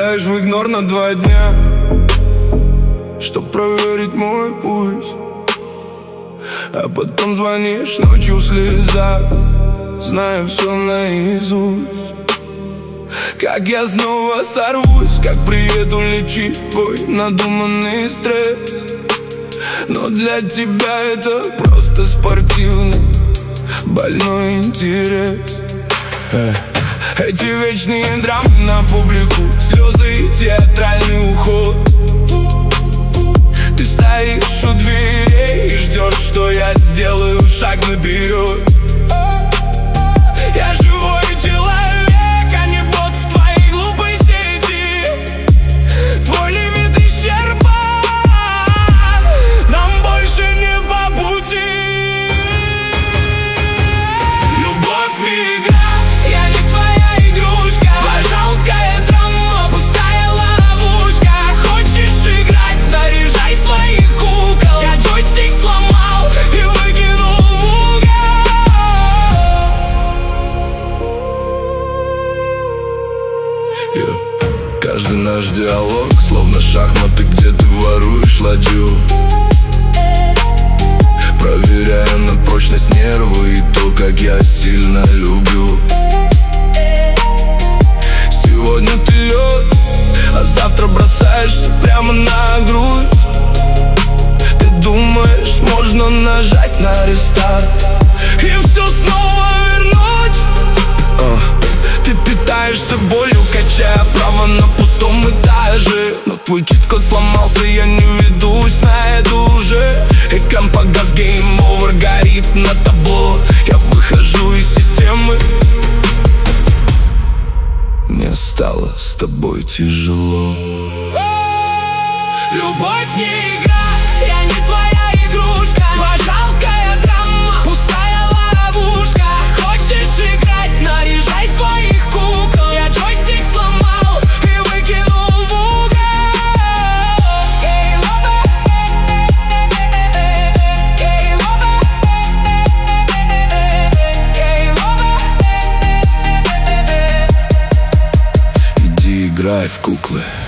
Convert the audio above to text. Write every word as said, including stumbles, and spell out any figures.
отправляешь в игнор на два дня, чтоб проверить мой пульс. А потом звонишь ночью в слезах, зная все наизусть. Как я снова сорвусь, как приеду лечить твой надуманный стресс. Но для тебя это просто спортивный больной интерес. Эти вечные драмы на публику, слезы и театральный уход. Ты стоишь у дверей и ждешь, что я сделаю шаг наперед. Я живой человек, а не бот в твоей глупой сети. Твой лимит исчерпан, нам больше не по пути. Любовь не игра, я не твоя игрушка. Твоя жалкая драма, пустая ловушка. Хочешь играть, наряжай своих кукол. Я джойстик сломал и выкинул в угол. Yeah. Каждый наш диалог словно шахматы, где ты воруешь ладью, проверяя на прочность нервы и то, как я сильно люблю. Сегодня ты лед, а завтра бросаешься прямо на грудь. Ты думаешь, можно нажать на рестарт и все снова вернуть? uh. Ты питаешься болью, качая право на пустом этаже. Но твой чит-код сломался, я не ведусь на это уже. Экран погас, game over, горит на табло. Я выхожу из системы. Мне стало с тобой тяжело. Любовь не игра, я не твоя игрушка. Твоя жалкая драма, пустая ловушка. Хочешь играть, наряжай своих кукол. Я джойстик сломал и выкинул в угол. Game over. Game over. Game over. Иди играй в куклы.